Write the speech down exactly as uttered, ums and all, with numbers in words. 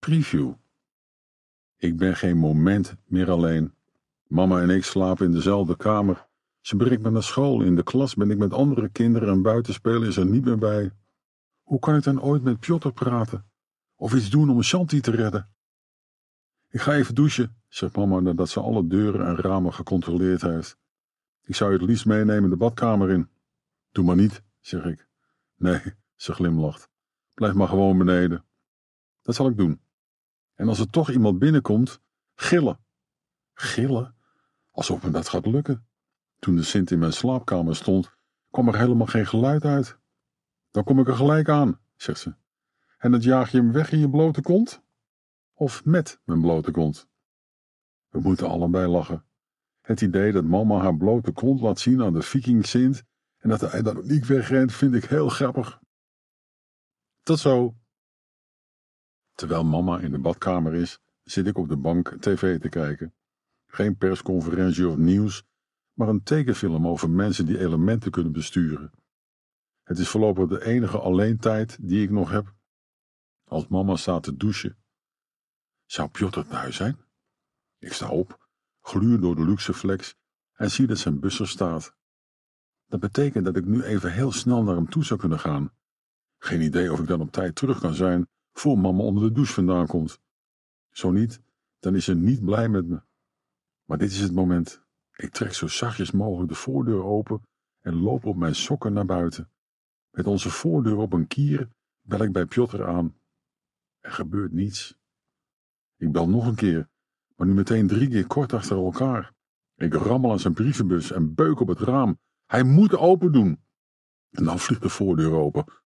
Preview. Ik ben geen moment meer alleen. Mama en ik slapen in dezelfde kamer. Ze brengt me naar school. In de klas ben ik met andere kinderen en buiten spelen is er niet meer bij. Hoe kan ik dan ooit met Piotr praten? Of iets doen om Shanti te redden? Ik ga even douchen, zegt mama nadat ze alle deuren en ramen gecontroleerd heeft. Ik zou je het liefst meenemen de badkamer in. Doe maar niet, zeg ik. Nee, ze glimlacht. Blijf maar gewoon beneden. Dat zal ik doen. En als er toch iemand binnenkomt, gillen. Gillen? Alsof me dat gaat lukken. Toen de Sint in mijn slaapkamer stond, kwam er helemaal geen geluid uit. Dan kom ik er gelijk aan, zegt ze. En dan jaag je hem weg in je blote kont? Of met mijn blote kont? We moeten allebei lachen. Het idee dat mama haar blote kont laat zien aan de Viking Sint en dat hij dan niet wegrent, vind ik heel grappig. Tot zo. Terwijl mama in de badkamer is, zit ik op de bank tv te kijken. Geen persconferentie of nieuws, maar een tekenfilm over mensen die elementen kunnen besturen. Het is voorlopig de enige alleentijd die ik nog heb. Als mama staat te douchen. Zou Piotr thuis zijn? Ik sta op, gluur door de Luxeflex en zie dat zijn bus er staat. Dat betekent dat ik nu even heel snel naar hem toe zou kunnen gaan. Geen idee of ik dan op tijd terug kan zijn voor mama onder de douche vandaan komt. Zo niet, dan is ze niet blij met me. Maar dit is het moment. Ik trek zo zachtjes mogelijk de voordeur open en loop op mijn sokken naar buiten. Met onze voordeur op een kier bel ik bij Piotr aan. Er gebeurt niets. Ik bel nog een keer, maar nu meteen drie keer kort achter elkaar. Ik rammel aan zijn brievenbus en beuk op het raam. Hij moet open doen. En dan vliegt de voordeur open.